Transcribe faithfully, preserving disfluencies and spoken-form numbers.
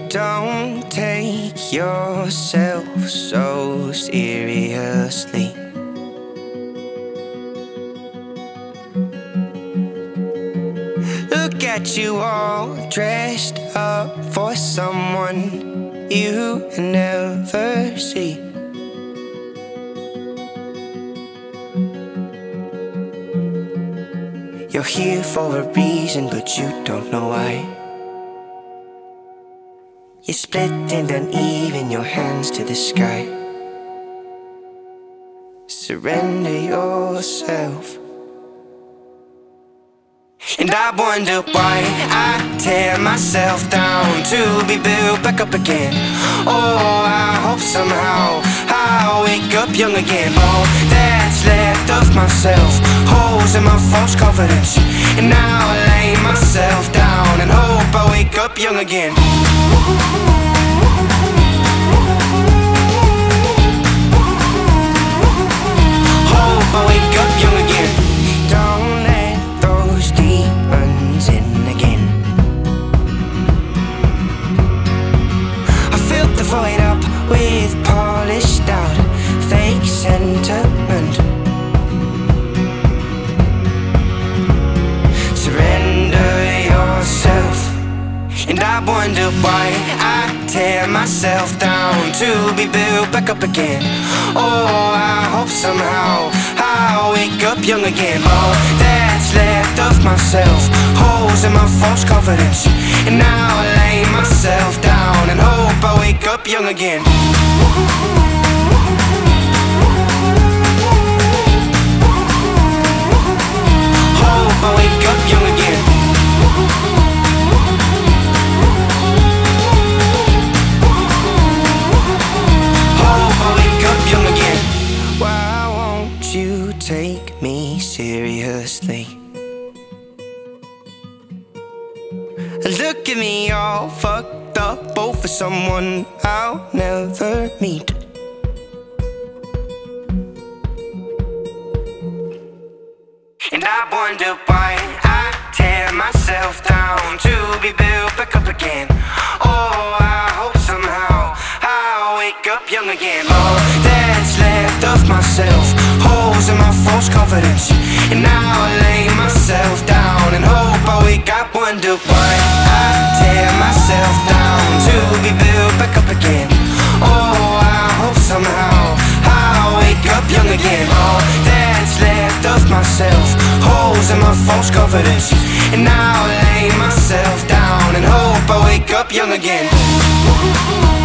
Don't take yourself so seriously. Look at you all dressed up for someone you never see. You're here for a reason, but you don't know why. You're split and uneven, your hands to the sky. Surrender yourself. And I wonder why I tear myself down to be built back up again. Oh, I hope somehow I'll wake up young again. All that's left of myself, holes in my false confidence. And now I lay myself down and hope I wake up young again. Hope I wake up young again. Don't let those demons in again. I filled the void up with polished out fake sentiment. Surrender yourself. And I wonder why I tear myself down to be built back up again. Oh, I hope somehow I'll wake up young again. All that's left of myself, holes in my false confidence. And now I lay myself down and hope I wake up young again. Hope I wake up young again. Why won't you take me seriously? Look at me all fucked up, both for someone I'll never meet. And I wonder why I tear myself down to be built back up again. Oh, I hope somehow I'll wake up young again. All that's left of myself, holes in my false confidence. And now I lay myself down and hope I wake up. Wonder why I tear myself down to be built back up again. Oh, I hope somehow I'll wake up young again. All that's left of myself, holes in my false confidence. And now I lay myself down and hope I wake up young again.